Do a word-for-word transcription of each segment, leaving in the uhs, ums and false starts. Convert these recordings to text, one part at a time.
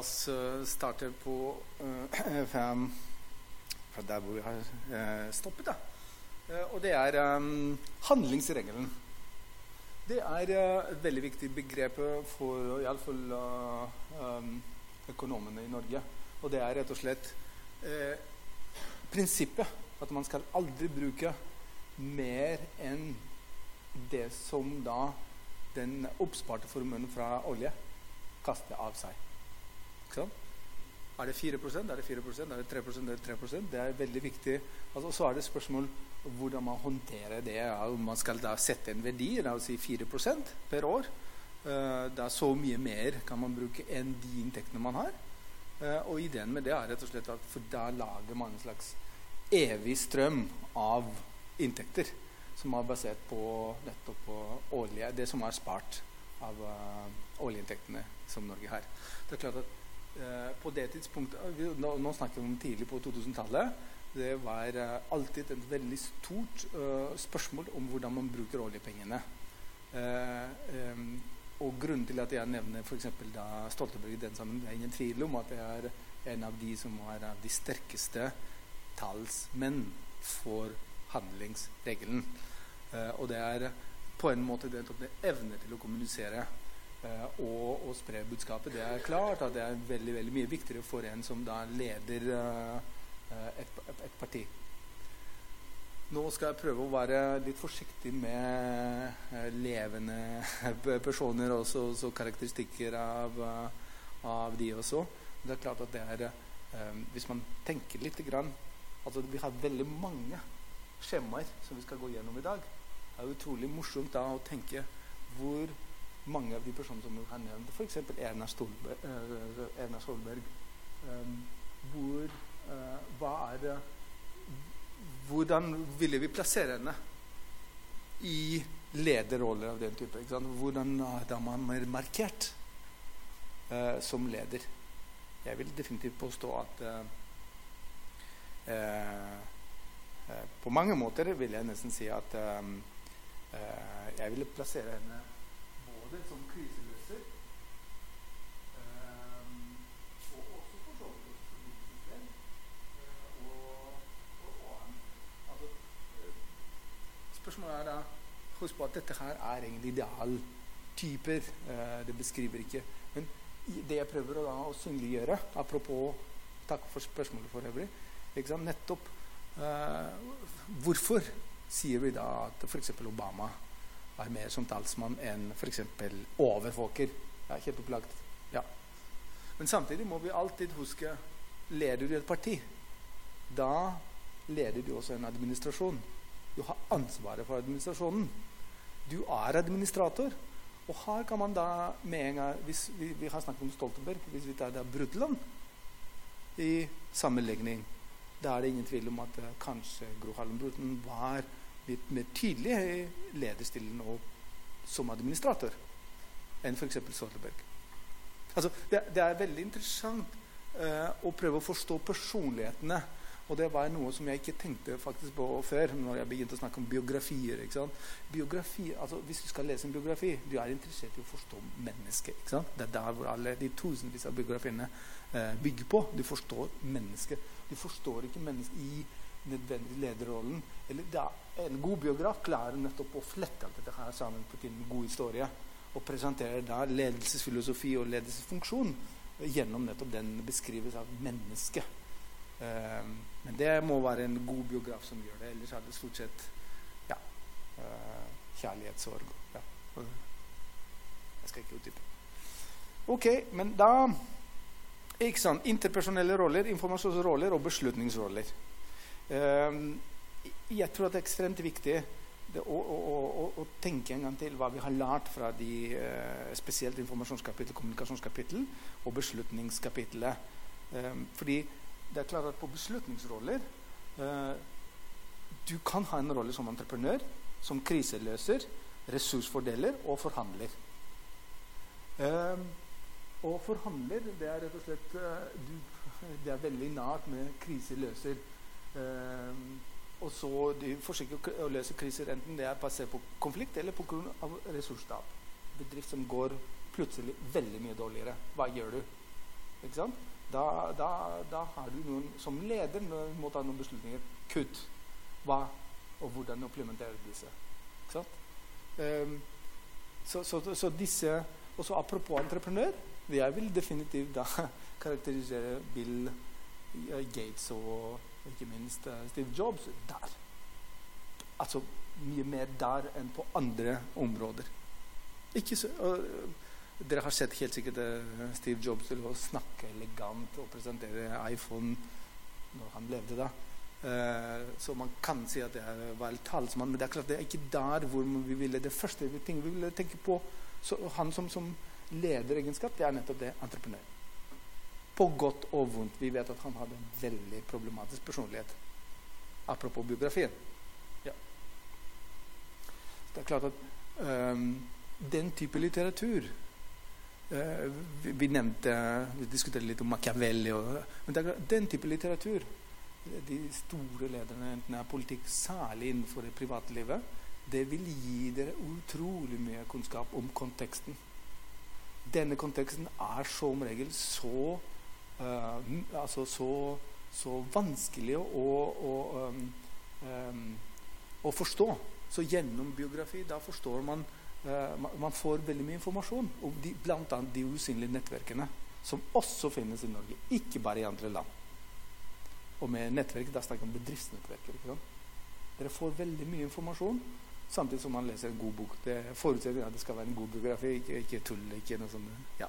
oss uh, starte på uh, fra, fra der hvor vi har uh, stoppet. Da. Uh, og det er um, handlingsregelen. Det er uh, et veldig viktig begrep for i alle fall uh, um, økonomene i Norge. Og det er rett og slett uh, prinsippet at man skal aldri bruke mer enn det som da den oppsparte formuen fra olje kaster av seg. Ikke sant? Er det fire prosent? Er det fire prosent? Er det tre prosent? Er det tre prosent? Det er veldig viktig. Altså, så er det spørsmål hvordan man håndterer det. Om man skal da sette en verdi, la oss si fire prosent per år. Uh, det er så mye mer kan man bruke enn de inntektene man har. Uh, og ideen med det er rett og slett at for da lager man en slags evig strøm av inntekter som er basert på nettopp på olje, det som er spart av uh, oljeinntektene som Norge har. Det er klart at uh, på det tidspunktet, nå, nå snakker vi om tidlig på to-tusen-tallet, det var uh, alltid et veldig stort uh, spørsmål om hvordan man bruker oljepengene. Uh, um, og grunnen til at jeg nevner for eksempel da Stoltenberg i den sammen, det er ingen tvil om at det er en av de som er de sterkeste talsmenn for handlingsregelen. Uh, og det er på en måte det, det evne til å kommunisere uh, og, og spre budskapet. Det er klart at det er veldig, veldig mye viktigere for en som da leder uh, et, et parti. Nå skal jeg prøve å være litt forsiktig med uh, levende personer og så, så karakteristikker av, uh, av de også. Det er klart at det er, uh, hvis man tenker litt grann, altså vi har veldig mange skjemaer som vi skal gå gjennom i dag. Det er utrolig morsomt da å tenke hvor mange av de personene som vi har nevnt, for eksempel Erna Stolberg, uh, Erna Solberg um, hvor, uh, hva er det, hvordan ville vi plassere henne i lederroller av den type, ikke sant? Hvordan er man mer markert uh, som leder? Jeg vil definitivt påstå at uh, uh, uh, på mange måter vil jeg nesten si at um, Uh, jeg ville plassere henne både som kriseløser um, og også for så vidt også politisk uh, og, og, og altså, uh, spørsmålet er da husk på at dette her er egentlig idealtyper uh, det beskriver ikke men det jeg prøver å, da, å synliggjøre apropos, takk for spørsmålet for øvrig ikke sant? Nettopp uh, hvorfor sier vi da at for eksempel Obama er mer som talsmann enn for eksempel overvåker. Ja, helt opplagt. Ja. Men samtidig må vi alltid huske, leder du et parti, da leder du også en administrasjon. Du har ansvaret for administrasjonen. Du er administrator. Og her kan man da med en gang, hvis vi, vi har snakket om Stoltenberg, hvis vi tar da Brundtland i sammenlegning, da er det ingen tvil om at uh, kanskje Gro Harlem Brundtland var litt mer tydelig i lederstilen og som administrator enn for eksempel Stoltenberg. Altså, det, det er veldig interessant uh, å prøve å forstå personlighetene, og det var noe som jeg ikke tenkte faktisk på før når jeg begynte å snakke om biografier, ikke sant? Biografi, altså hvis du skal lese en biografi, du er interessert i å forstå mennesket, ikke sant? Det er der hvor alle de tusenvis av biografiene uh, bygger på. Du forstår mennesket. Du forstår ikke mennesket i nødvendig lederrollen. Eller da, en god biograf klarer nettopp å flette alt dette her sammen på en god historie og presenterer da ledelsesfilosofi og ledelsesfunksjon gjennom nettopp den beskrivelse av mennesket. Um, men det må være en god biograf som gjør det, ellers er det stort sett ja, uh, kjærlighetssorg. Ja. Jeg skal ikke utdype. Ok, men da ikke sant, interpersonelle roller, informasjonsroller og beslutningsroller. Um, jeg tror at det er ekstremt viktig det, å, å, å, å tenke en gang til hva vi har lært fra de uh, spesielt informasjonskapittel, kommunikasjonskapittel og beslutningskapittelet. Um, fordi det er klart at på beslutningsroller uh, du kan ha en rolle som entreprenør, som kriseløser, ressursfordeler og forhandler. Um, og forhandler, det er rett og slett uh, du, det er veldig nært med kriseløser. Um, og så de forsøker å løse kriser enten det er basert på konflikt eller på grunn av ressurstap. Bedrift som går plutselig veldig mye dårligere. Hva gjør du? ikke sant? Da, da, da har du noen som leder når du må ta noen beslutninger. Kutt. Hva og hvordan implementerer disse. Ikke sant? Um, så, så, så disse, og så apropos entreprenør, jeg vil definitivt da karakterisere Bill Gates og ikke minst uh, Steve Jobs der. Altså mye mer der enn på andre områder. Ikke så, uh, dere har sett helt sikkert uh, Steve Jobs til å snakke elegant og presentere iPhone når han levde da. Uh, så man kan si at det var en talsmann, men det er klart det er ikke der hvor vi ville, det første ting vi ville tenke på, så han som, som lederegenskap, det er nettopp det, entreprenør. På godt og vondt. Vi vet at han hadde en veldig problematisk personlighet. Apropos biografien. Ja. Det er klart at um, den type litteratur uh, vi, vi nevnte, vi diskuterte litt om Machiavelli og, men det er klart, den type litteratur, de store lederne, enten det er politikk, særlig innenfor det private livet, det vil gi dere utrolig mye kunnskap om konteksten. Denne konteksten er som regel så Uh, altså så, så vanskelig å, å, um, um, å forstå. Så gjennom biografi da forstår man uh, man, man får veldig mye informasjon om de, blant annet de usynlige nettverkene som også finnes i Norge, ikke bare i andre land. Og med nettverk, da snakker vi om bedriftsnettverker, ikke sant? Dere får veldig mye informasjon samtidig som man leser en god bok. Det forutsetter at det skal være en god biografi, ikke, ikke tull, ikke noe sånt. Ja.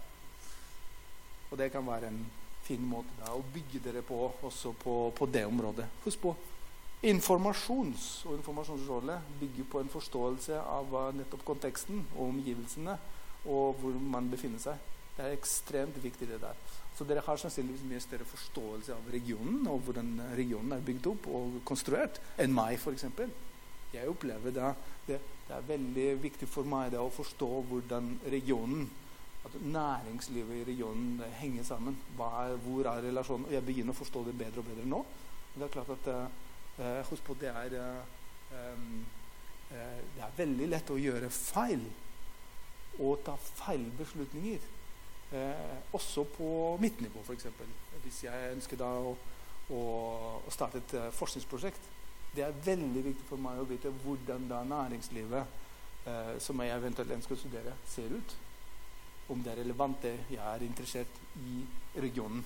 Og det kan være en fin måte da, å bygge dere på også på, på det området. Husk på, informasjons- og informasjonsrolle bygger på en forståelse av nettopp konteksten og omgivelsene og hvor man befinner seg. Det er ekstremt viktig det der. Så dere har sannsynligvis mye større forståelse av regionen og hvordan regionen er bygd opp og konstruert enn meg for eksempel. Jeg opplever da, det, det er veldig viktig for meg da, å forstå hvordan regionen, at næringslivet i regionen henger sammen. Hva er, hvor er relasjonen? Og jeg begynner å forstå det bedre og bedre nå. Og det er klart at uh, husk på det er uh, um, uh, det er veldig lett å gjøre feil og ta feil beslutninger. Uh, også på mitt nivå for eksempel. Hvis jeg ønsker da å, å, å starte et uh, forskningsprosjekt, det er veldig viktig for meg å vite hvordan da næringslivet uh, som jeg eventuelt ønsker å studere ser ut. Om det er relevant, jeg er interessert i regionen.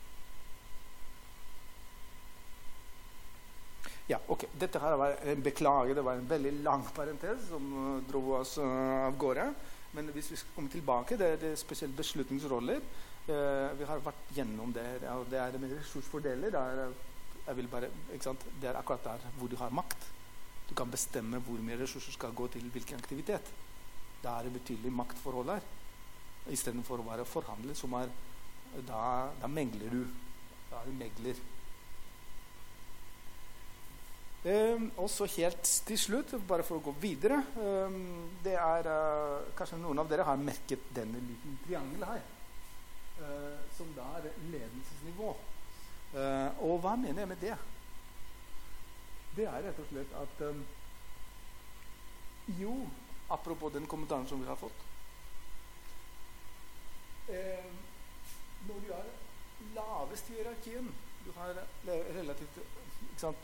Ja, ok. Dette her var en beklager, det var en veldig lang parentes som uh, dro oss uh, av gårde. Men hvis vi skal komme tilbake, det er det spesielt beslutningsroller. Uh, vi har vært gjennom det. Ja, det er det med ressursfordeler. Det er, jeg vil bare, ikke sant? Det er akkurat der hvor du har makt. Du kan bestemme hvor mye ressurser skal gå til hvilken aktivitet. Det er et betydelig maktforhold her. I stedet for å være forhandlet, som er, da, da mengler du. Da er du megler. Um, og så helt til slutt, bare for å gå videre, um, det er, uh, kanskje noen av dere har merket denne liten triangel her, uh, som da er ledelsesnivå. Uh, og hva mener jeg med det? Det er rett og slett at um, jo, apropos den kommentaren som vi har fått, Eh, når du er lavest i hierarkien, du har relativt ikke sant,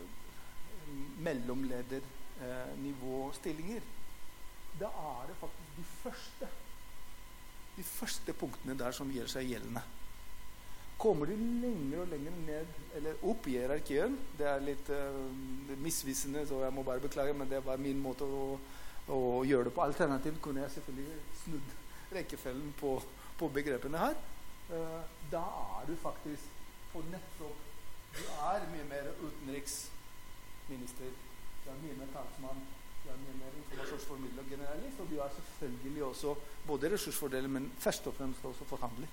mellomledernivå-stillinger, da er det faktisk de første de første punktene der som gjør seg gjeldende. Kommer du lenger og lenger ned eller opp i hierarkien, det er litt uh, misvisende, så jeg må bare beklage, men det var min måte å, å gjøre det på. Alternativt kunne jeg selvfølgelig snudd rekkefølgen på på begrepene her, uh, da er du faktisk på nettopp, du er mye mer utenriksminister, du er mye mer talsmann, du er mye mer informasjonsformidler og generalist, og du er selvfølgelig også både ressursfordeler, men først og fremst også forhandler.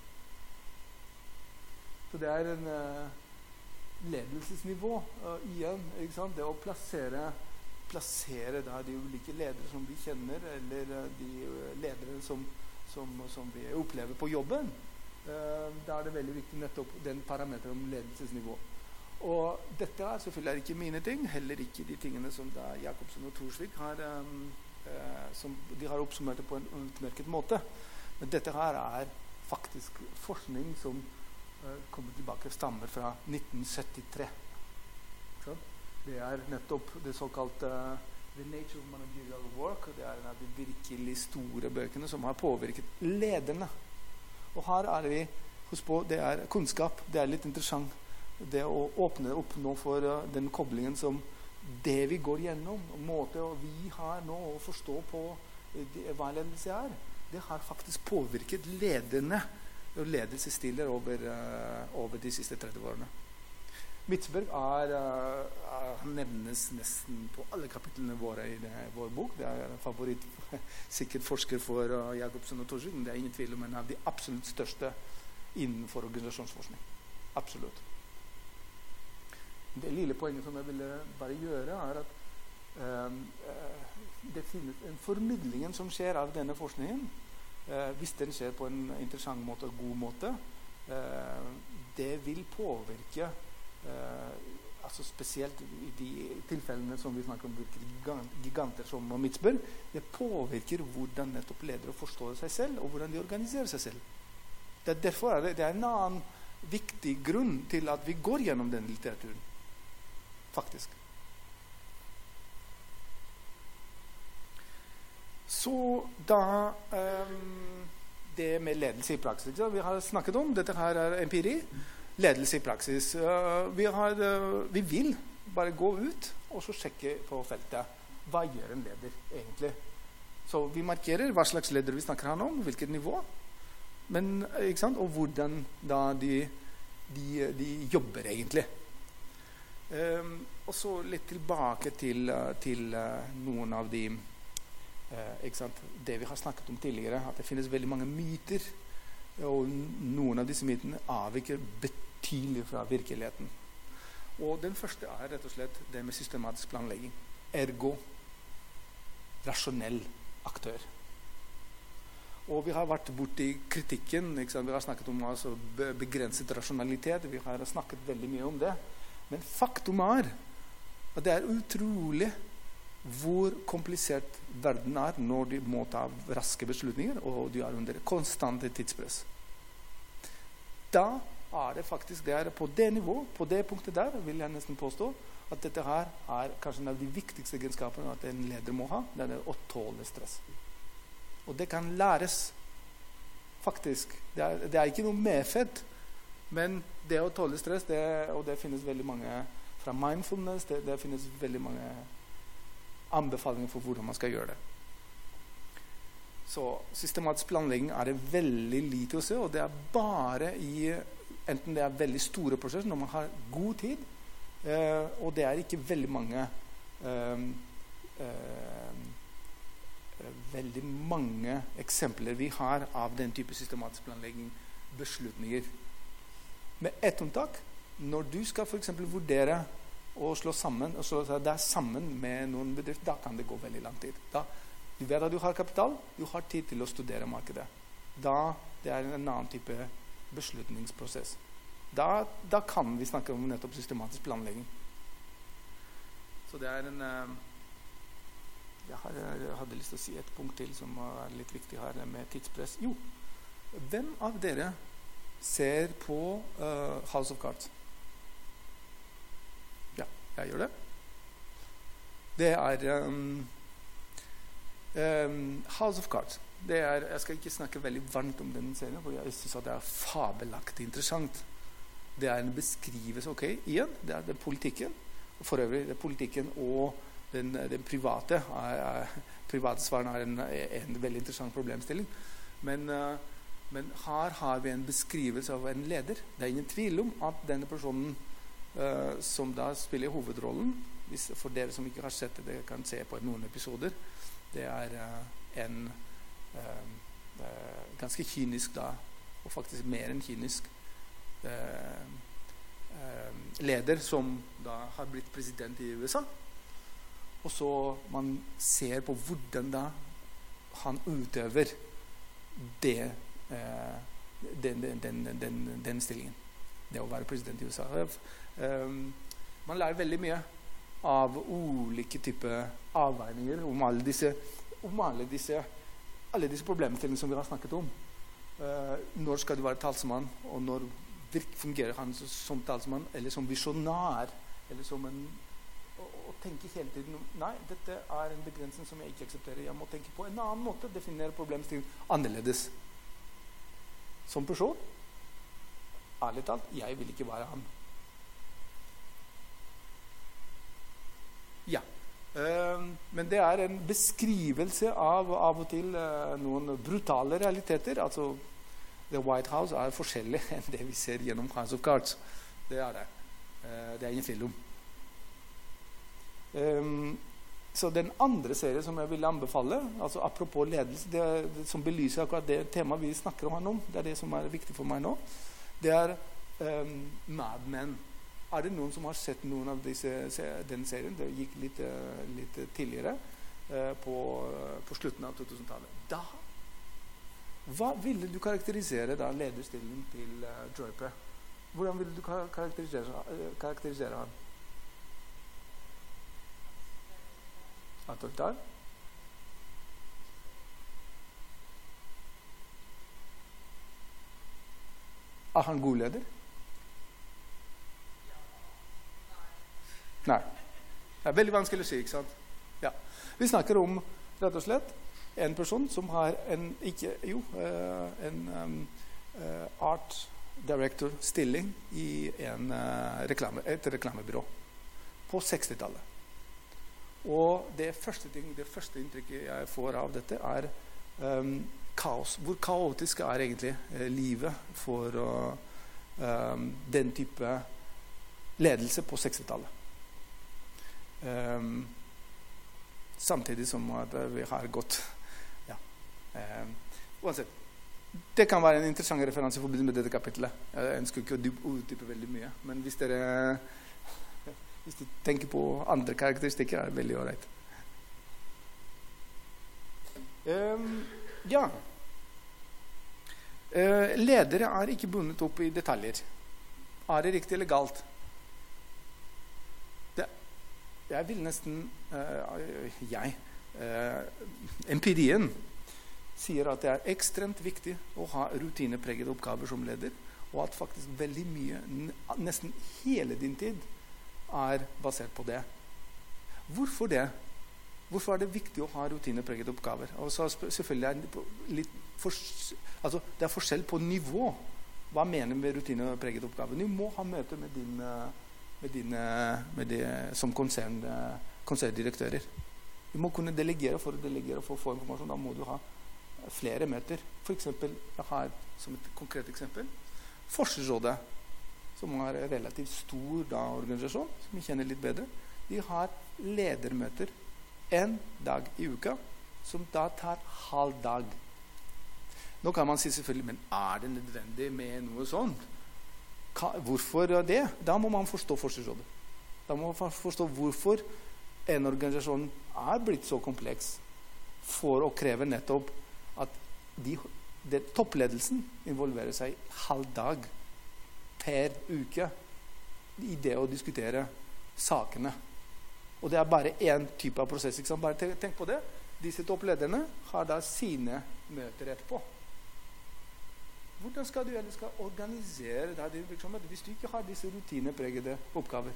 Så det er en uh, ledelsesnivå uh, igjen, ikke sant? Det å plassere plassere da de ulike ledere som vi kjenner, eller uh, de uh, ledere som Som, som vi opplever på jobben, uh, da er det veldig viktig nettopp den parameteren om ledelsesnivå. Og dette er selvfølgelig ikke mine ting, heller ikke de tingene som da Jacobsen og Thorsvik har, um, uh, som de har oppsummert på en utmerket måte. Men dette her er faktisk forskning som uh, kommer tilbake, stammer fra nitten syttitre. Så det er nettopp det såkalte uh, The Nature of Managerial Work, og det er en av de virkelig store bøkene som har påvirket lederne. Og her er vi, husk på, det er kunnskap, det er litt interessant, det å åpne opp nå for uh, den koblingen som det vi går gjennom, og måte vi har nå å forstå på det, hva ledelse er, det har faktisk påvirket lederne og ledelsesstiler over, uh, over de siste tretti årene. Mitzberg er, uh, han nevnes nesten på alle kapitlene våre i det, vår bok. Det er en favoritt, sikkert forsker for uh, Jacobsen og Torsvik, men det er ingen tvil om en av de absolutt største innenfor organisasjonsforskning. Absolutt. Det lille poenget som jeg ville bare gjøre er at um, uh, det finnes en formidlingen som skjer av denne forskningen, uh, hvis den skjer på en interessant måte og god måte, uh, det vil påvirke uh, altså spesielt i de tilfellene som vi snakker om virker giganter som Mitzberg, det påvirker hvordan nettopp ledere forstår seg selv og hvordan de organiserer seg selv. Det er derfor er det, det er en annen viktig grunn til at vi går gjennom den litteraturen. Faktisk. Så da um, det med ledelse i praksis. Ikke? Vi har snakket om, dette her er empiri, ledelse i praksis. Uh, vi, har, uh, vi vil bare gå ut og så sjekke på feltet. Hva gjør en leder egentlig? Så vi markerer hva slags leder vi snakker her om, hvilket nivå, men, ikke sant? Og hvordan da de, de, de jobber egentlig. Um, og så litt tilbake til, uh, til uh, noen av de uh, ikke sant, det vi har snakket om tidligere, at det finnes veldig mange myter, og noen av disse mytene avviker betydelig fra virkeligheten. Og den første er rett og slett det med systematisk planlegging. Ergo rasjonell aktør. Og vi har vært borti kritikken, ikke sant? Vi har snakket om altså, begrenset rasjonalitet, vi har snakket veldig mye om det. Men faktum er at det er utrolig hvor komplisert verden er når de må ta raske beslutninger, og de er under konstante tidspress. Da er det faktisk det er på det nivå, på det punktet der, vil jeg nesten påstå, at dette her er kanskje en av de viktigste egenskapene at en leder må ha, det er å tåle stress. Og det kan læres, faktisk. Det er, det er ikke noe medfødt, men det å tåle stress, det, og det finnes veldig mange fra mindfulness, det, det finnes veldig mange anbefalinger for hvordan man skal gjøre det. Så systematisk planlegging er det veldig lite å se, og det er bare i, enten det er veldig store prosesser, når man har god tid, eh, og det er ikke veldig mange eh, eh, veldig mange eksempler vi har av den type systematisk planlegging, beslutninger. Med ett unntak, når du skal for eksempel vurdere å slå sammen, og slå deg sammen med noen bedrift, da kan det gå veldig lang tid. Da, du vet at du har kapital, du har tid til å studere markedet. Da det er en annen type beslutningsprosess. Da, da kan vi snakke om nettopp systematisk planlegging. Så det er en... Jeg, har, jeg hadde lyst til å si et punkt til som er litt viktig her med tidspress. Jo, hvem av dere ser på uh, House of Cards? Ja, jeg gjør det. Det er um, um, House of Cards. Det er, jeg skal ikke snakke veldig varmt om den serien, for jeg synes at det er fabelaktig interessant. Det er en beskrivelse, ok, igjen, det er den politikken, for øvrig, det er politikken og den, den private, er, er, private svaren er en, en veldig interessant problemstilling. Men uh, Men her har vi en beskrivelse av en leder. Det er ingen tvil om at denne personen uh, som da spiller hovedrollen, hvis, for dere som ikke har sett det, dere kan se på noen episoder, det er uh, en uh, uh, ganske kynisk da, og faktisk mer enn kynisk uh, uh, leder som da har blitt president i U S A. Og så man ser på hvordan da han utøver det Den, den, den, den, den stillingen, det å være president i U S A. Um, man lærer veldig mye av ulike typer avveininger om alle disse, om alle disse, alle disse problemstillingene som vi har snakket om. Uh, når skal du være talsmann, og når fungerer han som talsmann, eller som visjonær, eller som en å tenke hele tiden nei, dette er en begrensning som jeg ikke aksepterer. Jeg må tenke på en annen måte, definere problemstillingen annerledes. Som person, ærlig talt, jeg vil ikke være han. Ja. Uh, men det er en beskrivelse av av og til uh, noen brutale realiteter. Altså, The White House er forskjellig enn det vi ser gjennom House of Cards. Det er det. Uh, det er ingen tvil om. Um, så den andre serien som jeg vil anbefale, altså apropos ledelse, det, er, det som belyser akkurat det temaet vi snakker om her nå, det er det som er viktig for meg nå, det er um, Mad Men. Er det noen som har sett noen av disse, den serien? Det gikk litt, litt tidligere uh, på, på slutten av to-tusentallet. Da, hva ville du karakterisere da lederstilen til uh, Draper? Hvordan ville du karakterisere, karakterisere han? Autoritær? Er han god leder? Nei. Det er veldig vanskelig å si, ikke sant? Ja. Vi snakker om, rett og slett, en person som har en, ikke, jo, uh, en um, uh, art director stilling i en, uh, reklame, et reklamebyrå på sekstitallet. Og det første, ting, det første inntrykket jeg får av dette er um, kaos. Hvor kaotisk er egentlig uh, livet for uh, um, den type ledelse på sekstitallet. Um, samtidig som at vi har gått ja, um, uansett det kan være en interessant referanse i forbindelse med dette kapitlet. Jeg ønsker ikke å utdype veldig mye, men hvis dere hvis du tenker på andre karakteristikker er det veldig ålreit. um, ja uh, ledere er ikke bundet opp i detaljer. Er det riktig eller galt? Jeg vil nesten uh, jeg uh, empirien sier at det er ekstremt viktig å ha rutinepreget oppgaver som leder, og at faktisk veldig mye, nesten hele din tid er basert på det. Hvorfor det? Hvorfor er det viktig å ha rutinepreget oppgaver? Og så selvfølgelig er det litt for, altså det er forskjell på nivå. Hva mener du med rutinepreget oppgaver? Du må ha møte med din med dine, med det, som konsern, konserndirektører. Du må kunne delegere for å delegere for å få informasjon. Da må du ha flere møter. For eksempel, jeg har som et konkret eksempel, Forskningsrådet, som er en relativt stor da, organisasjon, som vi kjenner litt bedre. De har ledermøter en dag i uka, som da tar halv dag. Nå kan man si selvfølgelig, men er det nødvendig med noe sånt? Hvorfor det? Da må man forstå Forskningsrådet. Da må man forstå hvorfor en organisasjon er blitt så kompleks for å kreve nettopp at de, de, toppledelsen involverer seg halv dag per uke i det å diskutere sakene. Og det er bare en type av prosess. Ikke sant? Bare tenk, tenk på det. Disse topplederne har da sine møter etterpå. Hvordan skal du eller skal organisere da din virksomhet hvis du ikke har disse rutinepregede oppgaver?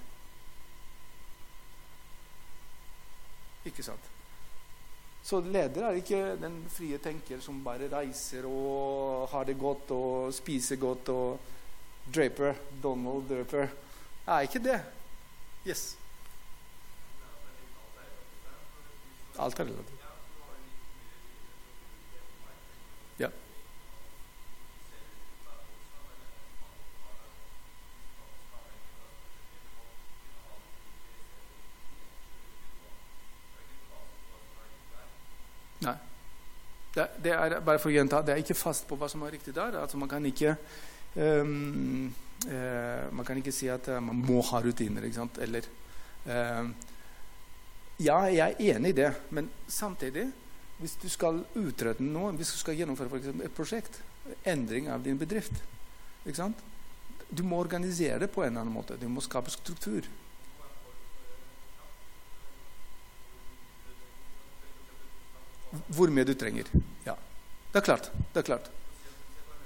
Ikke sant? Så leder er ikke den frie tenker som bare reiser og har det godt og spiser godt og Draper, Donald Draper. Er ikke det? Yes. Alt er relativt. Ja. Nei. Det, det er bare for å gjenta, det er ikke fast på hva som er riktig der. Altså man kan ikke um, uh, man kan ikke si at uh, man må ha rutiner, ikke sant? Eller uh, ja, jeg er enig i det, men samtidig hvis du skal utrede noe, hvis du skal gjennomføre for eksempel et prosjekt, endring av din bedrift, ikke sant? Du må organisere det på en annen måte. Du må skape struktur. Hvor mye du trenger. Ja, det er klart. Det er klart.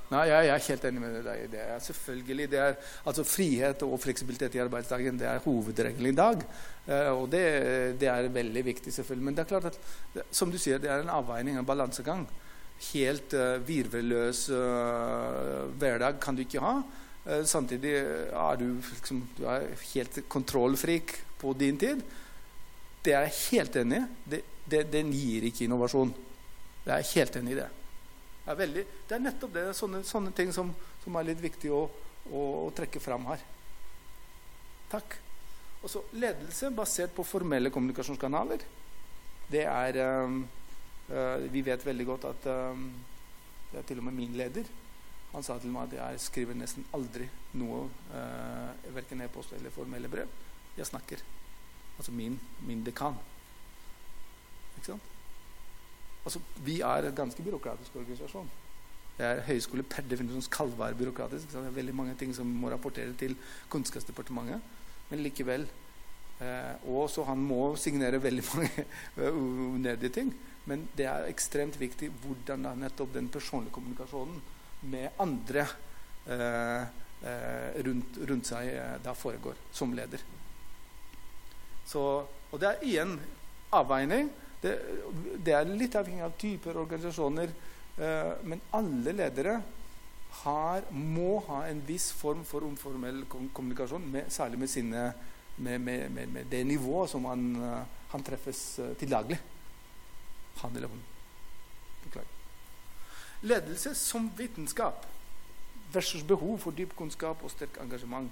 Nei, jeg er helt enig med deg i det. Er selvfølgelig, det er, altså frihet og fleksibilitet i arbeidsdagen, det er hovedregelen i dag. Uh, og det, det er veldig viktig selvfølgelig. Men det er klart at, som du sier, det er en avveining, en balansegang. Helt uh, virveløs uh, hverdag kan du ikke ha. Uh, samtidig er du, liksom, du er helt kontrollfrik på din tid. Det er jeg helt enig i. Det, det, den gir ikke innovasjon. Jeg er helt enig i det. Det er, veldig, det er nettopp det, sånne, sånne ting som, som er litt viktig å, å, å trekke fram her. Takk. Og så ledelse basert på formelle kommunikasjonskanaler. Det er, um, uh, vi vet veldig godt at um, det er til og med min leder. Han sa til meg at jeg skriver nesten aldri noe, uh, hverken e-post eller formelle brev. Jeg snakker. Altså min, min dekan. Ikke sant? Altså, vi er en ganske byråkratisk organisasjon. Det er høyskole per definisjon skal være byråkratisk. Det er veldig mange ting som må rapportere til Kunnskapsdepartementet. Men likevel, eh, og så han må signere veldig mange unødige ting. Men det er ekstremt viktig hvordan da nettopp den personlige kommunikasjonen med andre eh, eh, rundt, rundt seg eh, da foregår som leder. Så, og det er igjen avveining. Det, det er litt avhengig av typer organisasjoner, eh, men alle ledere har, må ha en viss form for uformell kom- kommunikasjon, med, særlig med, sine, med, med, med, med det nivået som han, uh, han treffes uh, til daglig. Han eller hun. Beklager. Ledelse som vitenskap versus behov for dyp kunnskap og sterk engasjement.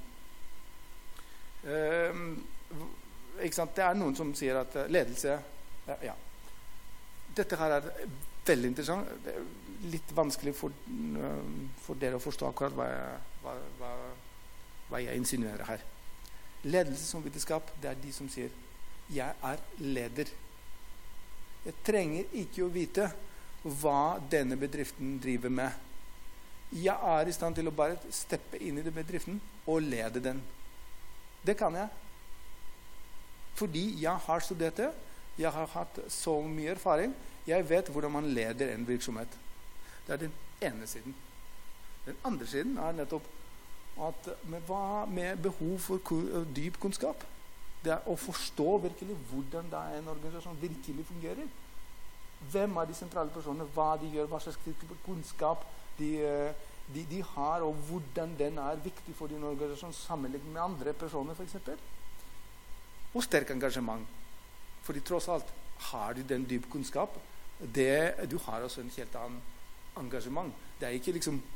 Uh, ikke sant? Det er noen som sier at uh, ledelse Ja, ja. Dette her er veldig interessant. Det er litt vanskelig for, uh, for dere å forstå akkurat hva jeg, hva, hva, hva jeg insinuerer her. Ledelse som vitenskap, det er de som sier jeg er leder. Jeg trenger ikke å vite hva denne bedriften driver med. Jeg er i stand til å bare steppe inn i den bedriften og lede den. Det kan jeg. Fordi jeg har studert det. Jeg har hatt så mye erfaring. Jeg vet hvordan man leder en virksomhet. Det er den ene siden. Den andre siden er nettopp at med, hva, med behov for ku- dyp kunnskap. Det er å forstå virkelig hvordan da en organisasjon virkelig fungerer. Hvem er de sentrale personene, hva de gjør, hva slags type kunnskap de, de, de har, og hvordan den er viktig for din organisasjon sammenlignet med andre personer, for eksempel. Og sterk engasjement. Fordi tross alt har du den dyp kunnskap. Det, du har også en helt annen engasjement. Det er ikke liksom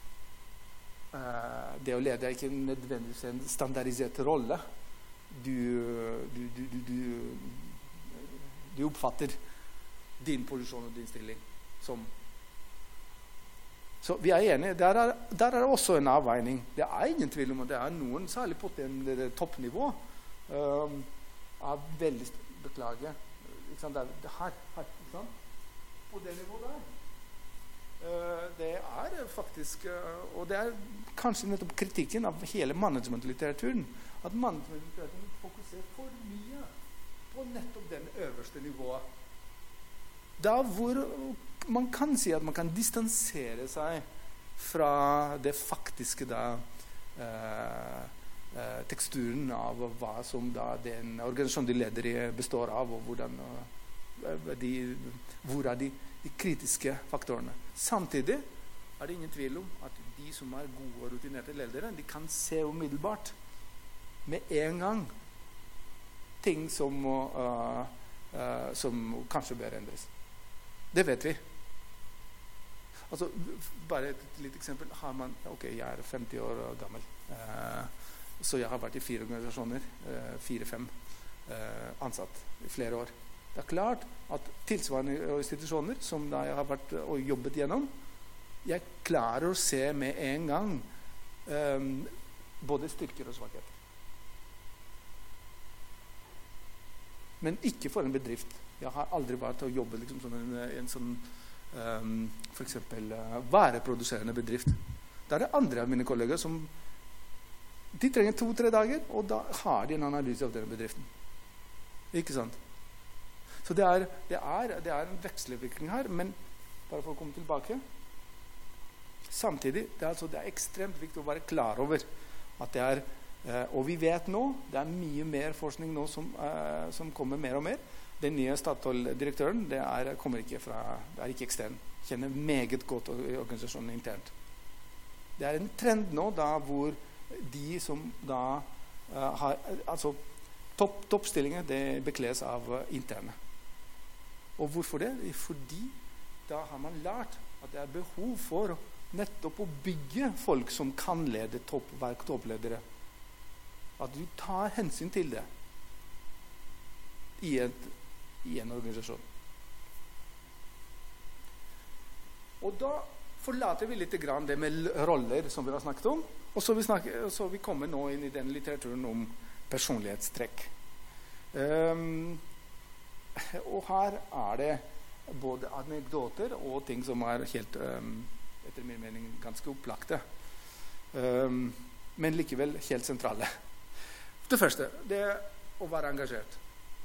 uh, det å lede er ikke nødvendigvis en standardisert rolle. Du, du, du, du, du, du oppfatter din posisjon og din stilling som. Så vi er enige. Der er, der er også en avveining. Det er ingen tvil om at det er noen, særlig på den, det, det toppnivå, um, er veldig beklage. Ikke sant? Det er, det her, her, ikke sant? På det nivået der. Uh, det er faktisk, uh, og det er kanskje nettopp kritikken av hele managementlitteraturen, at managementlitteraturen fokuserer for mye på nettopp den øverste nivået. Da hvor man kan si at man kan distansere seg fra det faktiske da, uh, Uh, teksturen av hva som da den organisasjonen de leder i består av, og hvordan, uh, de, hvor er de, de kritiske faktorene. Samtidig er det ingen tvil om at de som er gode og rutinerte ledere, de kan se umiddelbart med en gang ting som, uh, uh, som kanskje bør endres. Det vet vi. Altså, bare et lite eksempel. Har man, ok, jeg er femti år gammel. Uh, Så jeg har vært i fire organisasjoner, eh, fire-fem eh, ansatt i flere år. Det er klart at tilsvarende institusjoner som da jeg har vært og jobbet gjennom, jeg klarer å se med en gang eh, både styrker og svakheter. Men ikke for en bedrift. Jeg har aldri vært og jobbet liksom sånn en, en sånn um, for eksempel uh, vareproduserende bedrift. Der er det andre av mine kolleger som de trenger to-tre dager, og da har de en analyse av denne bedriften. Ikke sant? Så det er, det er, det er en vekselvirkning her, men bare for å komme tilbake. Samtidig, det er, altså, det er ekstremt viktig å være klar over at det er, eh, og vi vet nå, det er mye mer forskning nå som, eh, som kommer mer og mer. Den nye Statoil-direktøren, det er, kommer ikke fra, det er ikke ekstern, kjenner meget godt organisasjonen internt. Det er en trend nå da hvor de som da uh, har, altså topp, toppstillinger, det bekles av uh, interne. Og hvorfor det? Fordi da har man lært at det er behov for nettopp å bygge folk som kan lede topp, være toppledere. At du tar hensyn til det i, et, i en organisasjon. Og da forlater vi litt grann det med roller som vi har snakket om, og så vi, snakker, så vi kommer nå inn i den litteraturen om personlighetstrekk. Um, og her er det både anekdoter og ting som er helt, um, etter min mening, ganske opplagte. Um, men likevel helt sentrale. Det første, det er å være engasjert.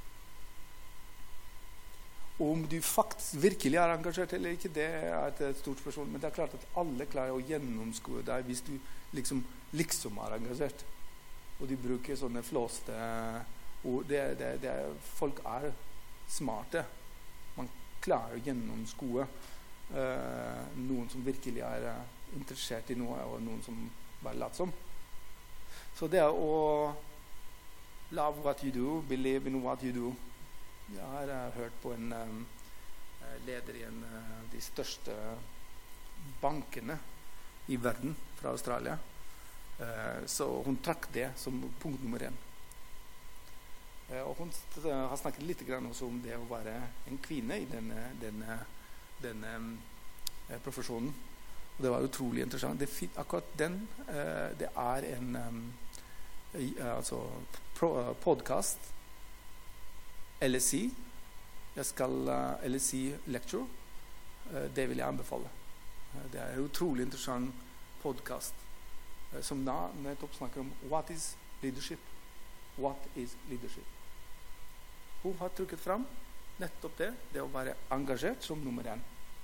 Om du faktisk virkelig er engasjert eller ikke, det er et stort spørsmål. Men det er klart at alle klarer å gjennomskue deg hvis du liksom, liksom er engasjert. Og de bruker sånne flåste ord. Det, det, det, folk er smarte. Man klarer å gjennomskue uh, noen som virkelig er uh, interessert i noe, og noen som bare later som. Så det er å love what you do, believe in what you do. Jeg har uh, hørt på en um, leder i en av uh, de største bankene i verden fra Australia. Uh, så hun trakk det som punkt nummer én. Uh, og hun uh, har snakket litt grann også om det å være en kvinne i denne, denne, denne um, profesjonen. Og det var utrolig interessant. Det, akkurat den, uh, det er en um, uh, altså, pro, uh, podcast L S I. Jeg skal uh, L S I lecture. Uh, det vil jeg anbefale. Uh, det er en utrolig interessant podcast uh, som da nettopp snakker om what is leadership? What is leadership? Hun har trykket fram nettopp det, det å være engasjert som nummer én.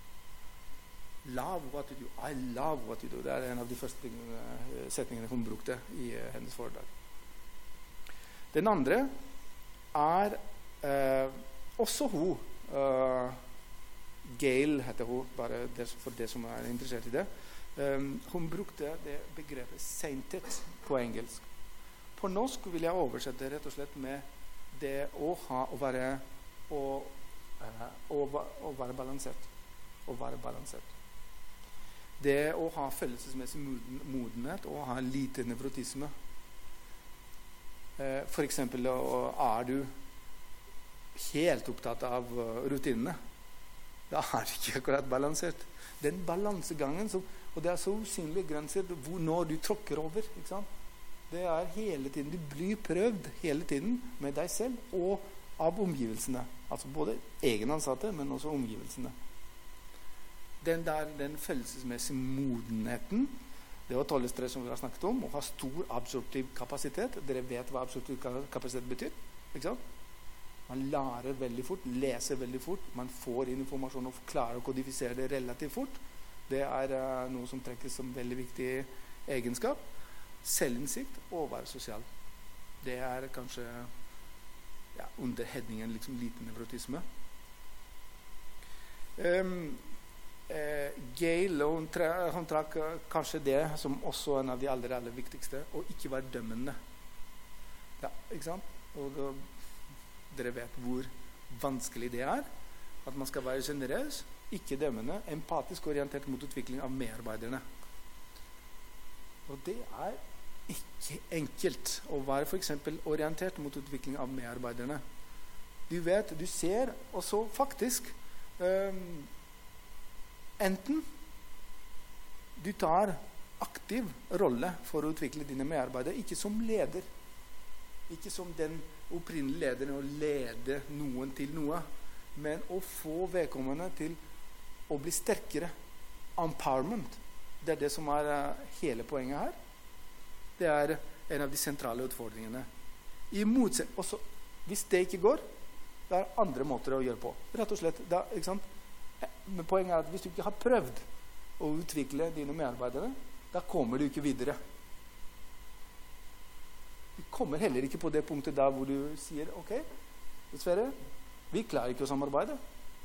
Love what you do. I love what you do. Det er en av de første uh, setningene hun brukte i uh, hennes foredrag. Den andre er Uh, også hun uh, Gail heter hun, bare det, for det som er interessert i det. Um, hun brukte det begrepet sainted på engelsk. På norsk vil jeg oversette rett og slett med det å, ha, å, være, å, uh, å, å være balansert. Å være balansert. Det å ha følelsesmessig modenhet og ha lite nevrotisme. Uh, for eksempel uh, er du helt opptatt av uh, rutinene, da er det ikke akkurat balansert. Den balansegangen som, og det er så usynlige grenser hvor når du tråkker over, ikke sant? Det er hele tiden, du blir prøvd hele tiden med deg selv og av omgivelsene, altså både egenansatte men også omgivelsene. Den der, den følelsesmessige modenheten, det var tåle stress som vi har snakket om, og ha stor absorptiv kapasitet. Dere vet hva absorptiv kapasitet betyr, ikke sant? Man lærer veldig fort, leser veldig fort, man får inn informasjon og klarer å kodifisere det relativt fort. Det er uh, noe som trekkes som veldig viktig egenskap. Selvinnsikt og å være sosial. Det er kanskje ja, under headingen liksom liten nevrotisme. Um, uh, Gail, hun, tra, hun trakk uh, kanskje det som også en av de aller, aller viktigste, å ikke være dømmende. Ja, ikke sant? Og da dere vet hvor vanskelig det er. At man skal være generøs, ikke dømmende, empatisk orientert mot utvikling av medarbeiderne. Og det er ikke enkelt å være for eksempel orientert mot utvikling av medarbeiderne. Du vet, du ser, og så faktisk um, enten du tar aktiv rolle for å utvikle dine medarbeidere, ikke som leder, ikke som den opprinnelig lederen å lede noen til noe, men å få vedkommende til å bli sterkere. Empowerment. Det er det som er uh, hele poenget her. Det er en av de sentrale utfordringene. I motsatt, også, hvis det ikke går, det er andre måter å gjøre på. Rett og slett. Da, ikke sant? Men poenget er at hvis du ikke har prøvd, å utvikle dine medarbeidere, da kommer du ikke videre. Du kommer heller ikke på det punktet der hvor du sier, ok, dessverre, vi klarer ikke å samarbeide.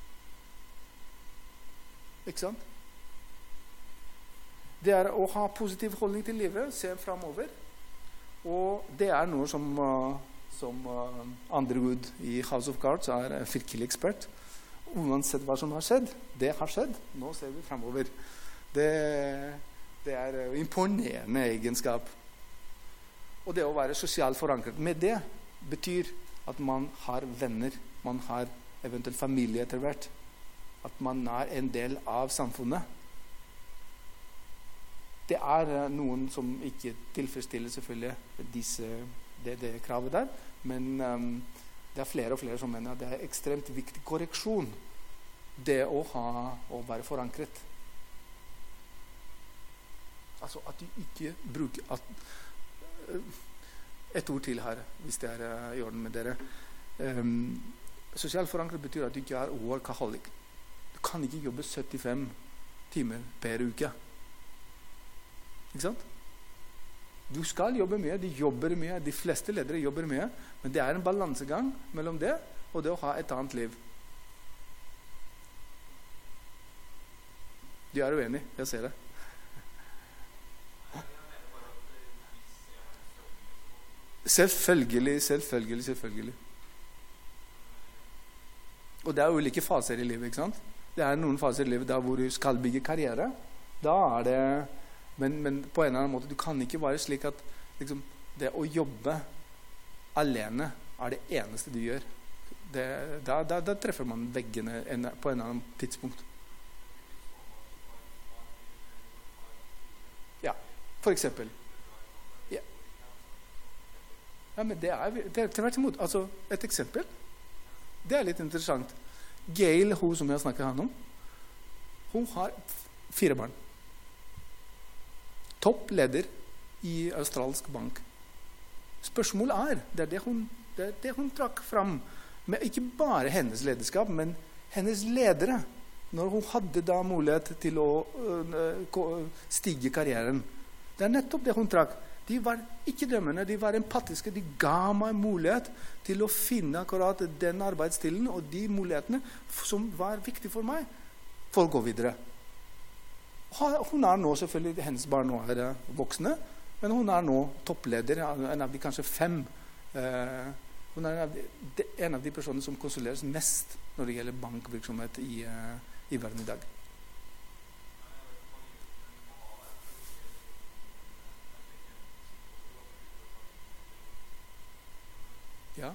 Ikke sant? Det er å ha positiv holdning til livet, se fremover. Og det er noe som, uh, som uh, Underwood i House of Cards er virkelig ekspert. Uansett hva som har skjedd, det har skjedd. Nå ser vi fremover. Det, det er uh, imponerende egenskap. Og det å være sosialt forankret med det betyr at man har venner, man har eventuelt familie etter hvert. At man er en del av samfunnet. Det er noen som ikke tilfredsstiller selvfølgelig disse, det, det kravet der, men um, det er flere og flere som mener at det er ekstremt viktig korreksjon, det å, ha, å være forankret. Altså at du ikke bruker at, uh, et ord til her, hvis det er uh, i orden med dere. Um, sosialt forankret betyr at du ikke er workaholic. Du kan ikke jobbe syttifem timer per uke. Ikke sant? Du skal jobbe mye, de jobber mye, de fleste ledere jobber mye, men det er en balansegang mellom det og det å ha et annet liv. De er uenige, jeg ser det. Selvfølgelig, selvfølgelig, selvfølgelig. Og det er ulike faser i livet, ikke sant? Det er noen faser i livet der hvor du skal bygge karriere. Da er det, men, men på en eller annen måte, du kan ikke være slik at liksom, det å jobbe alene er det eneste du gjør. Det, da, da, da treffer man veggene en, på en eller annen tidspunkt. Ja, for eksempel. Ja, ja men det er, det er tvert imot. Altså, et eksempel. Det er litt interessant. Gail, hun som jeg snakker her om, hun har fire barn. Toppleder i australsk bank. Spørsmålet er, det er det hun, det er det hun trakk fram, med ikke bare hennes lederskap, men hennes ledere, når hun hadde da mulighet til å uh, stige karrieren. Det er nettopp det hun trakk. De var ikke drømmende, de var empatiske, de ga meg mulighet til å finne akkurat den arbeidsstilen og de mulighetene som var viktige for meg for å gå videre. Hun er nå selvfølgelig, hennes barn nå er voksne, men hun er nå toppleder, en av de kanskje fem. Uh, hun er en av, de, en av de personene som konsuleres mest når det gjelder bankvirksomhet i, uh, i verden i dag. Ja.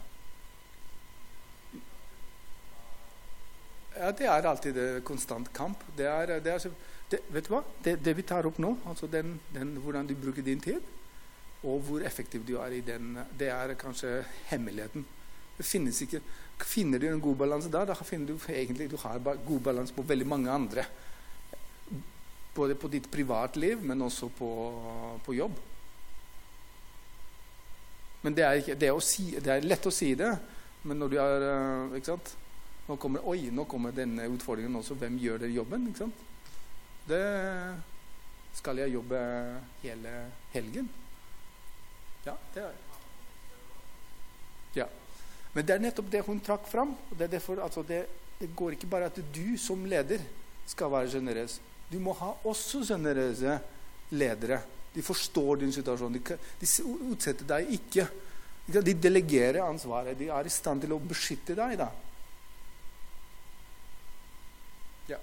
Ja, det er alltid det konstant kamp. Det er, det er, det, vet du hva? Det, det vi tar opp nå, altså den, den, hvordan du bruker din tid, og hvor effektiv du er i den, det er kanskje hemmeligheten. Det finnes ikke, finner du en god balanse der, da finner du egentlig, du har god balanse på veldig mange andre. Både på ditt privatliv, men også på, på jobb. Men det er, ikke, det, er å si, det er lett å si det, men når du er, ikke sant? Nå kommer, oi, nå kommer denne utfordringen også, hvem gjør det jobben, ikke sant? Det skal jeg jobbe hele helgen. Ja, det er ja. Men det er nettopp det hun trakk fram, og det er derfor, altså det, det går ikke bare at du som leder skal være generøs. Du må ha også generøse ledere. De forstår din situasjon. De, de utsetter deg ikke. De delegerer ansvaret. De er i stand til å beskytte deg da. Ja.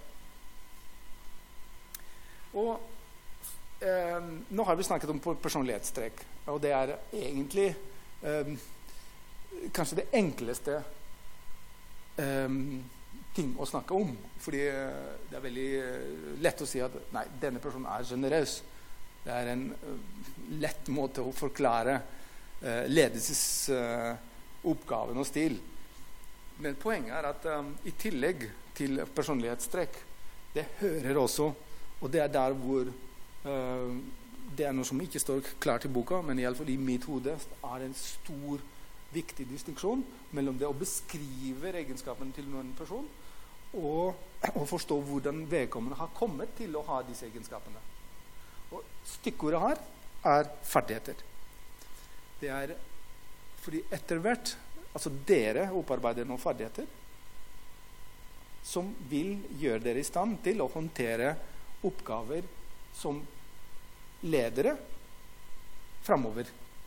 Og eh, nå har vi snakket om personlighetstrekk, og det er egentlig eh, kanskje det enkleste eh, ting å snakke om, fordi eh, det er veldig lett å si at nei, denne personen er generøs. Det er en uh, lett måte å forklare uh, ledelsesoppgaven uh, og stil. Men poenget er at um, i tillegg til personlighetstrekk, det hører også, og det er der hvor uh, det er noe som ikke står klart i boka, men i alle fall i mitt hode er en stor, viktig distinksjon mellom det å beskrive egenskapen til noen person og, og forstå hvordan vedkommende har kommet til å ha disse egenskapene. Og stikkordet her er ferdigheter. Det er fordi etter hvert, altså dere opparbeider noen ferdigheter som vil gjøre dere i stand til å håndtere oppgaver som ledere fremover.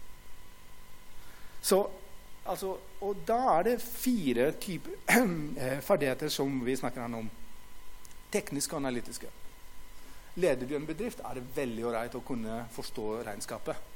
Så, altså, og da er det fire typer ferdigheter som vi snakker om. Tekniske og analytiske. Leder du en bedrift, er det veldig ålreit å kunne forstå regnskapet.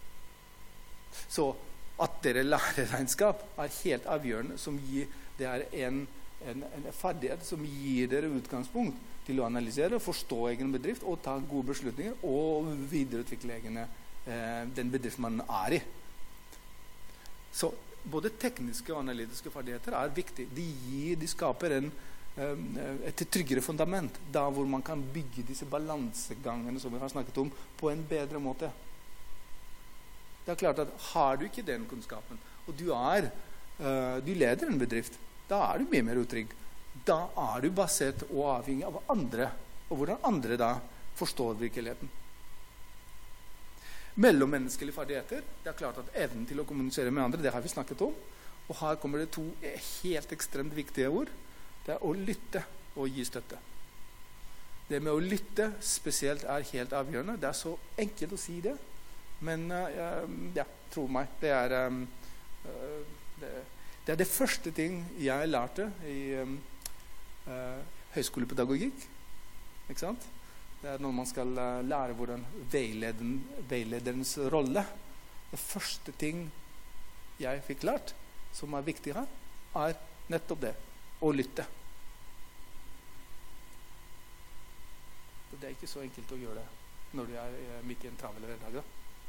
Så at dere lærer regnskap er helt avgjørende, som gir, det er en, en, en ferdighet som gir dere utgangspunkt til å analysere, forstå egen bedrift og ta gode beslutninger og videreutvikle egne, eh, den bedrift man er i. Så både tekniske og analytiske ferdigheter er viktige. De, gir, de skaper en, et tryggere fundament, der hvor man kan bygge disse balansegangene som vi har snakket om, på en bedre måte. Det er klart at har du ikke den kunnskapen, og du, er, uh, du leder en bedrift, da er du mye mer utrygg. Da er du basert og avhengig av andre, og hvordan andre da forstår virkeligheten. Mellommenneskelige ferdigheter, det er klart at evnen til å kommunisere med andre, det har vi snakket om. Og her kommer det to helt ekstremt viktige ord. Det er å lytte og gi støtte. Det med å lytte spesielt er helt avgjørende. Det er så enkelt å si det. Men uh, ja, tro meg, det er, um, uh, det, det er det første ting jeg lærte i um, uh, høyskolepedagogikk. Ikke sant? Det er når man skal uh, lære hvordan veileden, veilederens rolle. Det første ting jeg fikk lært, som er viktig her, er nettopp det, å lytte. Og det er ikke så enkelt å gjøre det når du er uh, midt i en travel hverdag.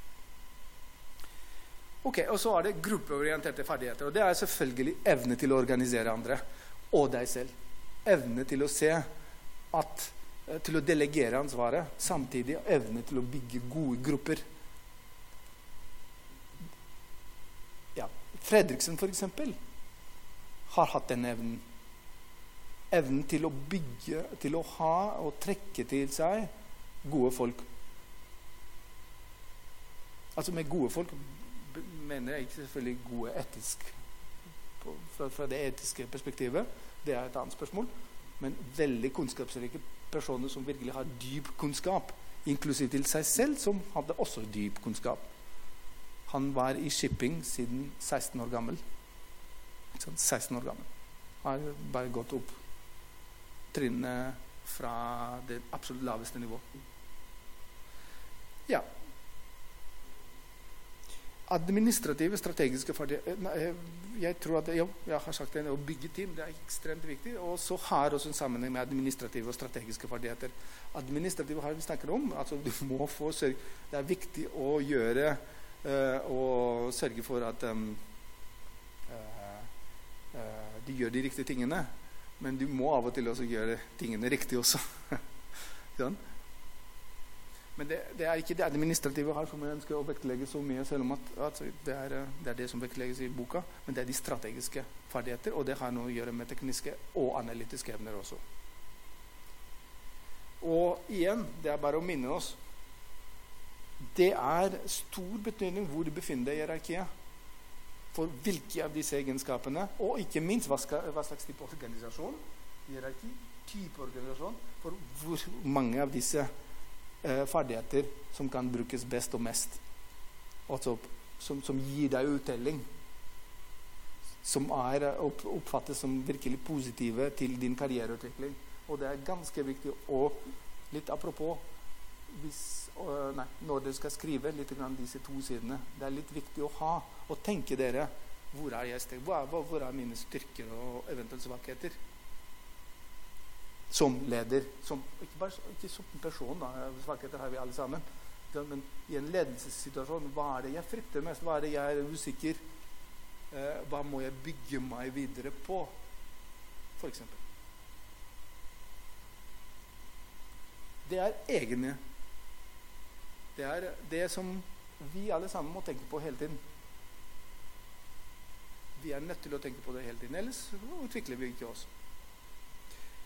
Ok, og så er det gruppeorienterte ferdigheter, og det er selvfølgelig evne til å organisere andre, og deg selv. Evne til å se at, til å delegere ansvaret, samtidig evne til å bygge gode grupper. Ja, Fredriksen for eksempel har hatt den evnen. Evnen til å bygge, til å ha og trekke til seg gode folk. Altså med gode folk mener jeg ikke selvfølgelig gode etisk på, fra, fra det etiske perspektivet, det er et annet spørsmål, men veldig kunnskapsrike personer som virkelig har dyp kunnskap, inklusiv til seg selv, som hadde også dyp kunnskap. Han var i shipping siden seksten år gammel. seksten år gammel. Har bare gått opp trinnet fra det absolutt laveste nivå. Ja. Administrative, strategiske ferdigheter. Jeg tror at jo, jeg har sagt det, å bygge team, det er ekstremt viktig. Og så har også en sammenheng med administrative og strategiske ferdigheter. Administrative har vi snakket om. Altså, du må få sørge. Det er viktig å gjøre uh, og sørge for at um, uh, uh, de gjør de riktige tingene. Men du må av og til også gjøre tingene riktig også. Sånn? Men det, det er ikke det administrative her som jeg ønsker å vektlegge så mye, selv om at, at det, er, det er det som vektlegges i boka, men det er de strategiske ferdigheter, og det har noe å gjøre med tekniske og analytiske evner også. Og igjen, det er bare å minne oss, det er stor betydning hvor du befinner deg i hierarkiet, for hvilke av disse egenskapene, og ikke minst hva, skal, hva slags type organisasjon, hierarki, type organisasjon, for hvor mange av disse ferdigheter som kan brukes best og mest, altså som, som gir deg uttelling, som er oppfattet som virkelig positive til din karriereutvikling. Og det er ganske viktig å, litt apropos hvis, uh, nei, når dere skal skrive litt grann disse to sidene, det er litt viktig å ha og tenke dere, hvor er jeg steg, hvor er, hvor er mine styrker og eventuelle svakheter som leder, som, ikke bare ikke som person, da, svakheter har vi alle sammen, men i en ledelsessituasjon, hva er det jeg frykter mest, hva er det jeg er usikker, eh, hva må jeg bygge meg videre på, for eksempel. Det er egne, det er det som vi alle sammen må tenke på hele tiden. Vi er nødt til å tenke på det hele tiden, ellers utvikler vi ikke oss.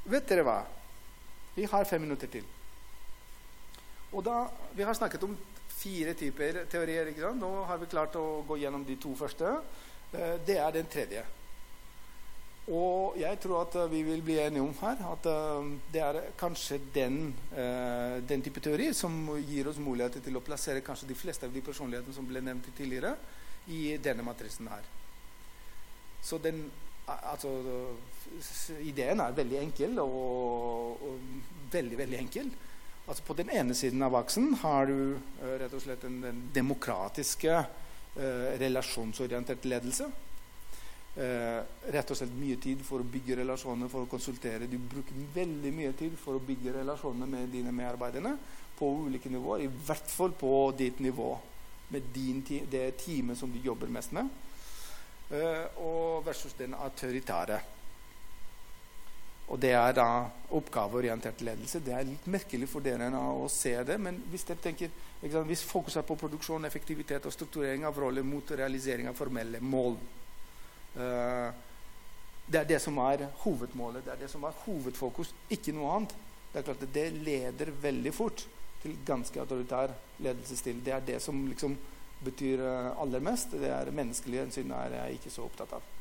vet dere hva? Vi har fem minutter til. Og da, vi har snakket om fire typer teorier, ikke sant? Nå har vi klart å gå gjennom de to første. Eh, Det er den tredje. Og jeg tror at vi vil bli enige om her at uh, det er kanskje den, uh, den type teori som gir oss mulighet til å plassere kanskje de fleste av de personlighetene som ble nevnt tidligere i denne matrisen her. Så den, altså, ideen er veldig enkel og, og veldig, veldig enkel. Altså på den ene siden av aksen har du uh, rett og slett den, den demokratiske uh, relasjonsorientert ledelse. Uh, rett og slett mye tid for å bygge relasjoner, for å konsultere. Du bruker veldig mye tid for å bygge relasjoner med dine medarbeiderne på ulike nivåer, i hvert fall på ditt nivå, med din, det teamet som du jobber mest med, uh, og versus den autoritære. Og det er da oppgaveorientert ledelse. Det er litt merkelig for dere å se det, men hvis dere tenker, ikke sant, hvis fokus er på produksjon, effektivitet og strukturering av roller mot realisering av formelle mål, Uh, det er det som er hovedmålet, det er det som er hovedfokus, ikke noe annet. Det er klart at det leder veldig fort til ganske autoritær ledelsesstil. Det er det som liksom betyr uh, aller mest. Det er menneskelige hensyn er jeg ikke så opptatt av.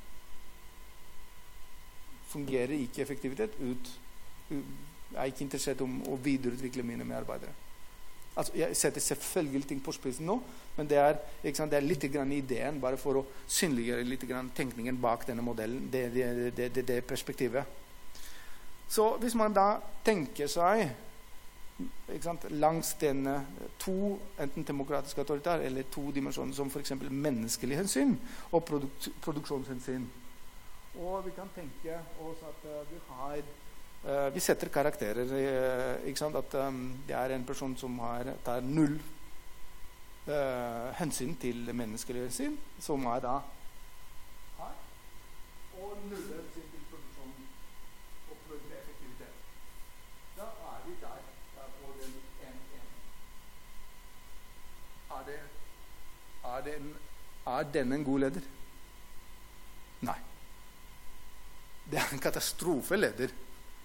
Fungerer ikke effektivitet ut, jeg er ikke interessert om å videreutvikle mine medarbeidere. Altså, jeg setter selvfølgelig ting på spissen nå, men det er, ikke sant, det er litt grann ideen, bare for å synliggjøre litt grann tenkningen bak denne modellen, det, det, det, det, det perspektivet. Så hvis man da tenker seg, ikke sant, langs denne to, enten demokratisk autoritær, eller to dimensjoner som for eksempel menneskelig hensyn og produk produksjonshensyn. Og vi kan tenke oss at uh, vi har Uh, vi setter karakterer, uh, ikke sant? At um, det er en person som har, tar null uh, hensyn til menneskelig hensyn, som er da her, og null hensyn til produksjon og effektivitet. Da er vi der, der på den en en. Er, det, er, det en, er denne en god leder? Nei. Det er en katastrofeleder.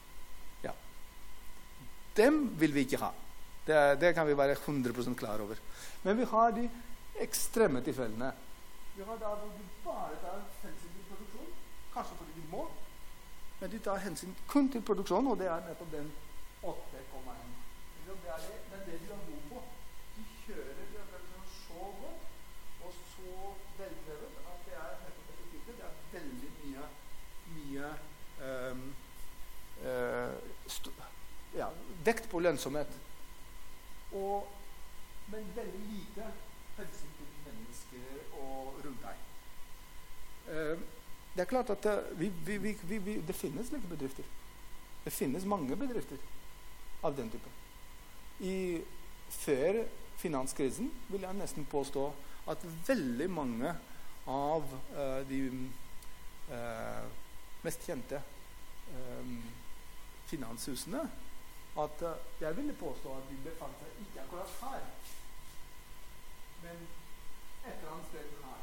Dem vil vi ikke ha. Det, det kan vi være hundre prosent klar over. Men vi har de ekstreme tilfellene. Vi har da hvor de bare tar hensyn til produksjon, kanskje fordi de må, men de tar hensyn kun til produksjon, og det er nettopp den åtte komma en. Det er det, det, er det de har god på. De kjører det så godt, og så veldrevet, at det er nettopp effektivt. Det er veldig mye, mye um, uh, ja, vekt på lønnsomhet, og, men veldig lite hensyn til mennesker og rundt deg. Uh, det er klart at uh, vi, vi, vi, vi, det finnes like bedrifter. Det finnes mange bedrifter av den typen. I, før finanskrisen vil jeg nesten påstå at veldig mange av uh, de uh, mest kjente um, finanshusene, at uh, jeg ville påstå at de befant seg ikke akkurat her, men et eller annet sted her.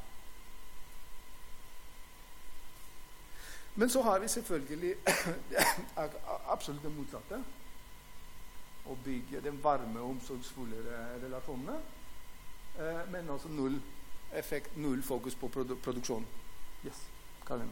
Men så har vi selvfølgelig absolutt det motsatte, å bygge den varme og omsorgsfulle relasjonene, uh, men også null effekt, null fokus på produ produksjon. Yes, Karin.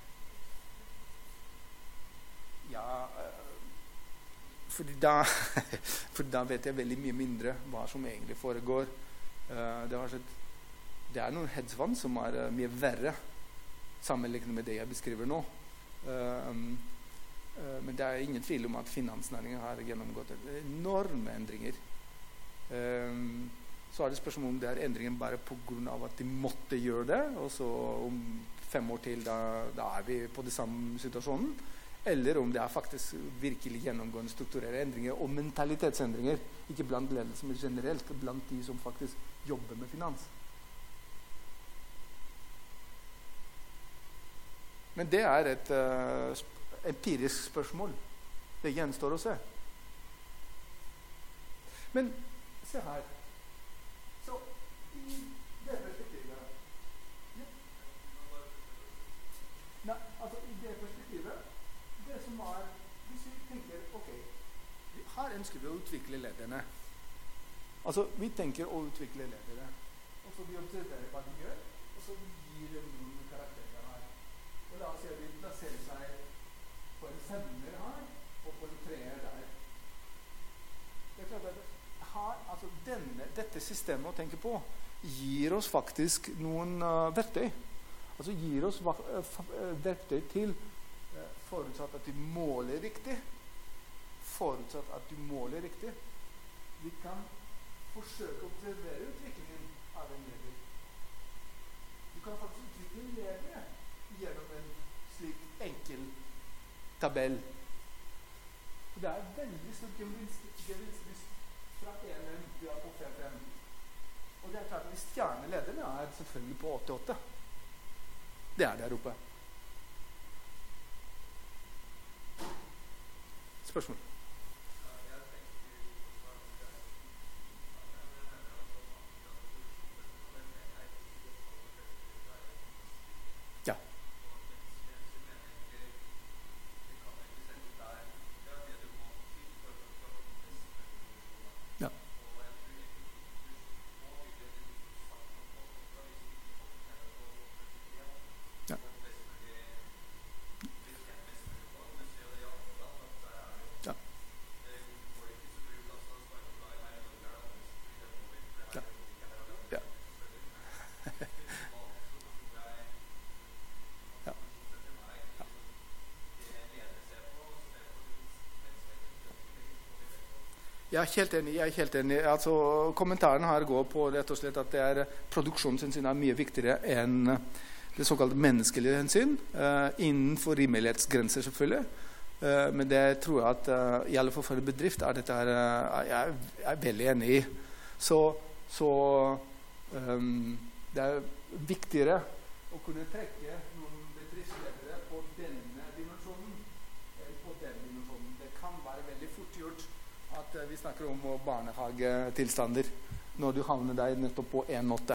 Ja, uh, Fordi da, for da vet jeg veldig mye mindre hva som egentlig foregår. Uh, det, har sett, det er noen headsvann som er uh, mye verre sammenlignet med det jeg beskriver nå. Uh, um, uh, men det er ingen tvil om at finansnæringen har gjennomgått enorme endringer. Uh, så er det spørsmål om det er endringen bare på grunn av at de måtte gjøre det, og så om fem år til da, da er vi på den samme situasjonen. Eller om det er faktisk virkelig gjennomgående strukturelle endringer og mentalitetsendringer, ikke blant ledelse, men generelt blant de som faktisk jobber med finans. Men det er et uh, empirisk spørsmål. Det gjenstår å se. Men se her. Så i det perspektivet ja. Nei, altså i det perspektivet det som er, hvis vi utvikle lederne. Altså, vi tenker å utvikle ledere. Og så vi observerer hva de gjør, og så gir de noen karakterer her. Og la oss si at de plasserer seg på en femmer her, og på en treer der. Det er klart at her, altså denne, dette systemet å tenke på gir oss faktisk noen uh, verktøy. Altså gir oss uh, verktøy til uh, forutsatt at du måler riktig. Forutsatt at du måler riktig. Vi kan forsøke å observere utviklingen av en leder. Du kan faktisk utvikle ledere gjennom en slik enkel tabell. Det er veldig stor gevinst hvis fra en M vi er på fem fem. Og det er klart at stjernelederne er selvfølgelig på åtte åtte. Det er der oppe. Spørsmål? Ja. Ja. Ja. Ja. Ja. Ja. Jeg er helt enig. Jeg er helt enig. Altså, kommentaren her går på rett og slett at det er produksjonshensyn er mye viktigere enn det såkalte menneskelige hensyn, uh, innenfor rimelighetsgrenser selvfølgelig. Uh, men det tror jeg at uh, i alle fall for en bedrift er dette her, uh, jeg, er, jeg er veldig enig i. Så, så um, det er viktigere å kunne trekke noen bedriftsledere på denne dimensjonen enn på denne dimensjonen. Det kan være veldig fort gjort at uh, vi snakker om barnehagetilstander når du havner der nettopp på en åtte.